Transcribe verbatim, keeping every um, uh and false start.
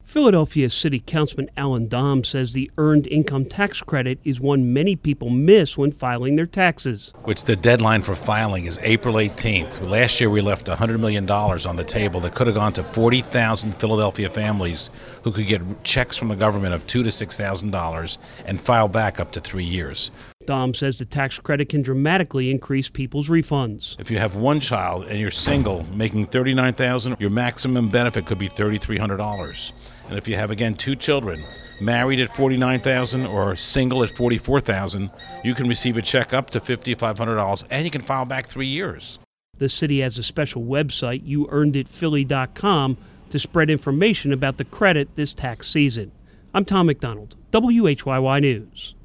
Philadelphia City Councilman Alan Dom says the Earned Income Tax Credit is one many people miss when filing their taxes. Which the deadline for filing is April eighteenth. Last year we left one hundred million dollars on the table that could have gone to forty thousand Philadelphia families who could get checks from the government of two thousand to six thousand dollars and file back up to three years. Dom says the tax credit can dramatically increase people's refunds. If you have one child and you're single making thirty-nine thousand dollars, your maximum benefit could be three thousand three hundred dollars. And if you have, again, two children, married at forty-nine thousand dollars or single at forty-four thousand dollars, you can receive a check up to five thousand five hundred dollars and you can file back three years. The city has a special website, you earned it philly dot com, to spread information about the credit this tax season. I'm Tom McDonald, W H Y Y News.